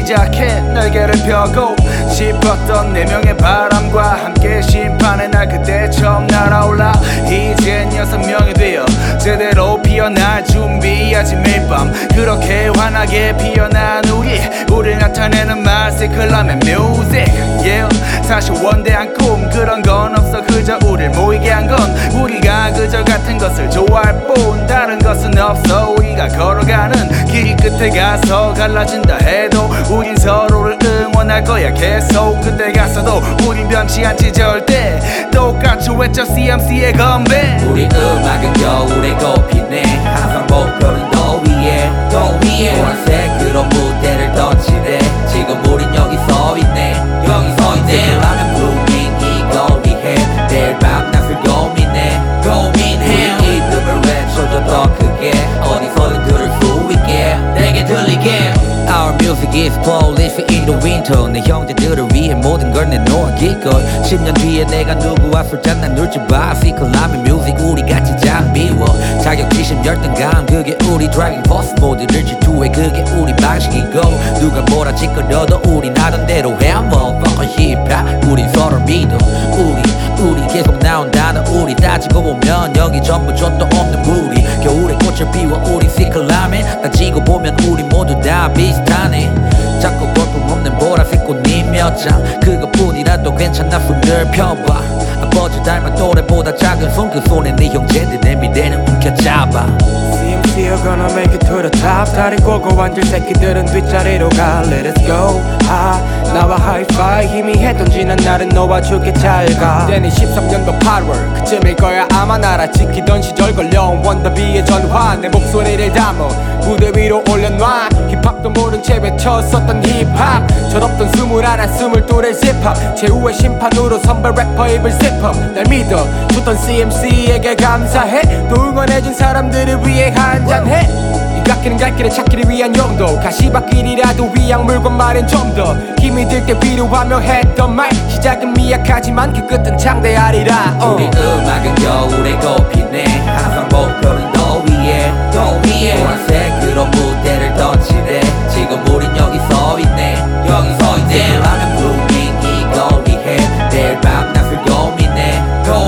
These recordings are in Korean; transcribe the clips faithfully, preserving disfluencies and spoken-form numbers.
시작해 날개를 펴고 싶었던 네 명의 바람과 함께 심판의 날 그때 처음 날아올라 이젠 여섯 명이 되어 제대로 피어날 준비하지 매일 밤 그렇게 환하게 피어난 우리 우리 나타내는 말 시클라면 뮤직 yeah. 사실 원대한 꿈 그런 건 없어 그저 우릴 모이게 한 건 우리가 그저 같은 것을 좋아할 뿐 다른 것은 없어 우리가 걸어가는 길 끝에 가서 갈라진다 해도 우린 서로를 응원할 거야 계속 그때 가서도 우린 변치 않지 절대 똑같이 외쳐 씨엠씨의 건배 우리 음악은 겨울에 꽃피네 항상 목표는 더 위에 더 위에 보라색 그런 무대를 던지네 지금 우린 여기 서 있네 여기 서 있네 라면 blooming 이걸 위해 내일 밤 낮을 고민해 고민해 우리 이름을 외쳐줘 더 크게 어디서든 들을 수 있게 내게 들리게 Our music is flawless in the winter 내 형제들을 위해 모든 걸 내놓아 기껏 십 년 뒤에 내가 누구와 술잔난 놀지 봐 시클라면 뮤직 우리 같이 장 비워 자격지심 열등감 그게 우리 드라이빙 포스 모두를 질투해 그게 우리 방식이고 누가 뭐라 짓거려도 우린 하던 대로 해 Motherfucker 힙합 우린 서로 믿어 우리 우리 계속 나온다는 우리 따지고 보면 여기 전부 족도 없는 무리 겨울에 꽃을 피워 우리 시클라면 따지고 보면 우리 모두 다 비슷하네 자꾸 볼품없는 보라색 꽃잎 몇 장 그것뿐이라도 괜찮아 손을 펴봐 아버지 닮은 또래보다 작은 손 그 손에 네 형제들의 미래는 움켜잡아 씨엠씨're gonna make it to the top 다리 꼬고 앉을 새끼들은 뒷자리로 가 Let us go high 나와 하이파이 희미했던 지난 날은 너와 죽게 잘가 때는 십삼 년도 팔월 그쯤일 거야 아마 나라 지키던 시절 걸려온 원더비의 전화 내 목소리를 담아 무대 위로 올려놔 힙합도 모른 채 외쳤었던 힙합 철없던 스물하나 스물둘의 힙합 최후의 심판으로 선배 래퍼 입을 씹어 날 믿어 줬던 씨엠씨에게 감사해 또 응원해준 사람들을 위해 한잔해 이 갓길은 갈 길에 찾기를 위한 용도 가시밭길이라도 위양 물건 말엔 좀 더 힘이 들 때 필요하며 했던 말 시작은 미약하지만 그 끝은 창대하리라 uh. 우리 음악은 겨울에 꽃피네 항상 목표는 더 위에 더 위에 보라색 그런 무대를 던지네 지금 우린 여기 서 있네 여기 서 있네 라면 blooming 이걸 위해 내일 밤 낮을 고민해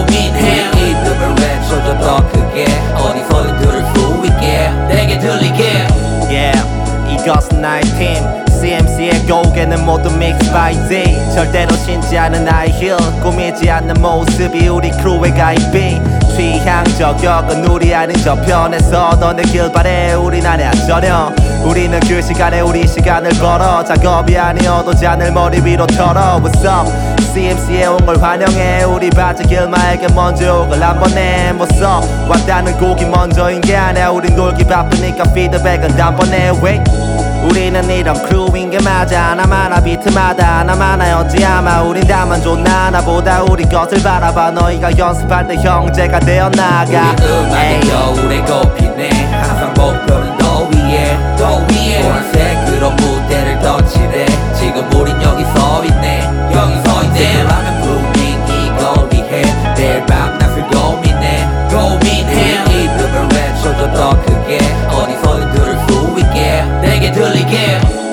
고민해 우리 이름을 외쳐줘 더 크게 어디서든 들을 수 있게 내게 들리게 Yeah 이것은 나의 팀 씨엠씨의 곡에는 모두 mixed by D 절대로 신지 않은 나의 힐 꾸미지 않는 모습이 우리 크루의 가입비 취향 저격은 우리 아닌 저편에서 너네 길 바래 우린 아니야 전혀 우리는 그 시간에 우리 시간을 걸어 작업이 아니어도 잔을 머리 위로 털어 What's up 씨엠씨에 온 걸 환영해 우리 바지 길마에게 먼저 욕을 한번 해 못 써 왔다는 곡이 먼저인 게 아니야 우린 놀기 바쁘니까 피드백은 단번에 wait 우리는 이런 크루인 게 맞아 하나마나 비트마다 하나마나였지 아마 우린 다만 좋나 나보다 우리 것을 바라봐 너희가 연습할 때 형제가 되어나가 우리 음악은 겨울에 꽃피네 항상 목표는 더 위에 더 위에 보라색 그런 무대를 던지네 지금 우린 여기 서 있네 여기 서 있네 라면 blooming 이걸 위해 내일 밤 낮을 고민해 고민해 우리 이름을 외쳐줘 더 크게 어디서든 들을 수 있게 내게 들리게